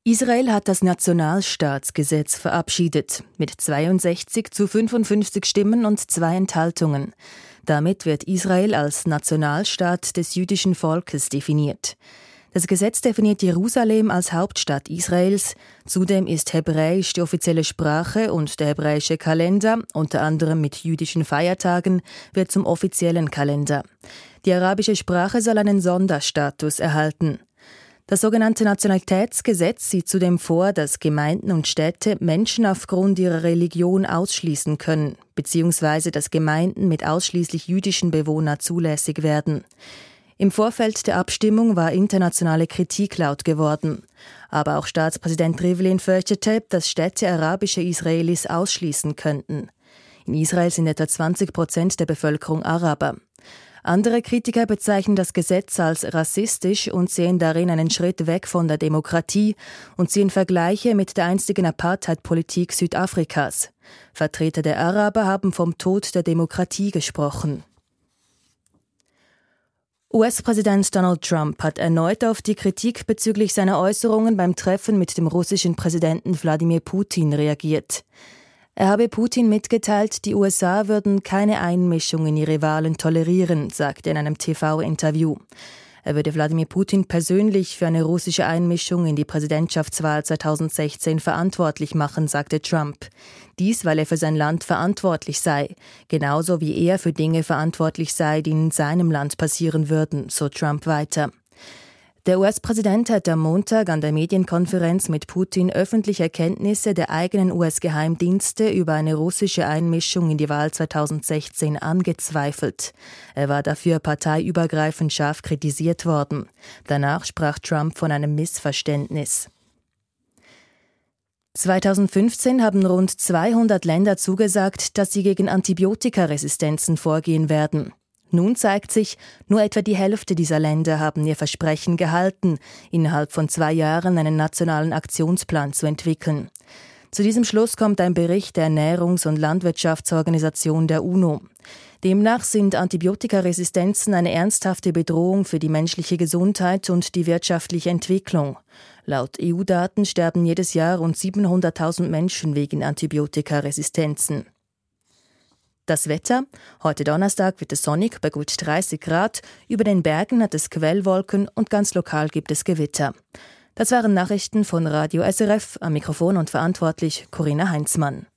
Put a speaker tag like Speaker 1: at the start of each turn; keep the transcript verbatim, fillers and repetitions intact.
Speaker 1: Israel hat das Nationalstaatsgesetz verabschiedet, mit zweiundsechzig zu fünfundfünfzig Stimmen und zwei Enthaltungen. Damit wird Israel als Nationalstaat des jüdischen Volkes definiert. Das Gesetz definiert Jerusalem als Hauptstadt Israels. Zudem ist Hebräisch die offizielle Sprache und der hebräische Kalender, unter anderem mit jüdischen Feiertagen, wird zum offiziellen Kalender. Die arabische Sprache soll einen Sonderstatus erhalten. Das sogenannte Nationalitätsgesetz sieht zudem vor, dass Gemeinden und Städte Menschen aufgrund ihrer Religion ausschließen können, beziehungsweise dass Gemeinden mit ausschließlich jüdischen Bewohnern zulässig werden. Im Vorfeld der Abstimmung war internationale Kritik laut geworden. Aber auch Staatspräsident Rivlin fürchtete, dass Städte arabische Israelis ausschließen könnten. In Israel sind etwa zwanzig Prozent der Bevölkerung Araber. Andere Kritiker bezeichnen das Gesetz als rassistisch und sehen darin einen Schritt weg von der Demokratie und ziehen Vergleiche mit der einstigen Apartheid-Politik Südafrikas. Vertreter der Araber haben vom Tod der Demokratie gesprochen. U S-Präsident Donald Trump hat erneut auf die Kritik bezüglich seiner Äußerungen beim Treffen mit dem russischen Präsidenten Wladimir Putin reagiert. Er habe Putin mitgeteilt, die U S A würden keine Einmischung in ihre Wahlen tolerieren, sagte er in einem T V-Interview. Er würde Wladimir Putin persönlich für eine russische Einmischung in die Präsidentschaftswahl zweitausendsechzehn verantwortlich machen, sagte Trump. Dies, weil er für sein Land verantwortlich sei, genauso wie er für Dinge verantwortlich sei, die in seinem Land passieren würden, so Trump weiter. Der U S-Präsident hat am Montag an der Medienkonferenz mit Putin öffentliche Erkenntnisse der eigenen U S-Geheimdienste über eine russische Einmischung in die Wahl zweitausendsechzehn angezweifelt. Er war dafür parteiübergreifend scharf kritisiert worden. Danach sprach Trump von einem Missverständnis. zweitausendfünfzehn haben rund zweihundert Länder zugesagt, dass sie gegen Antibiotikaresistenzen vorgehen werden. Nun zeigt sich, nur etwa die Hälfte dieser Länder haben ihr Versprechen gehalten, innerhalb von zwei Jahren einen nationalen Aktionsplan zu entwickeln. Zu diesem Schluss kommt ein Bericht der Ernährungs- und Landwirtschaftsorganisation der UNO. Demnach sind Antibiotikaresistenzen eine ernsthafte Bedrohung für die menschliche Gesundheit und die wirtschaftliche Entwicklung. Laut E U-Daten sterben jedes Jahr rund siebenhunderttausend Menschen wegen Antibiotikaresistenzen. Das Wetter: Heute Donnerstag wird es sonnig bei gut dreißig Grad, über den Bergen hat es Quellwolken und ganz lokal gibt es Gewitter. Das waren Nachrichten von Radio S R F, am Mikrofon und verantwortlich Corinna Heinzmann.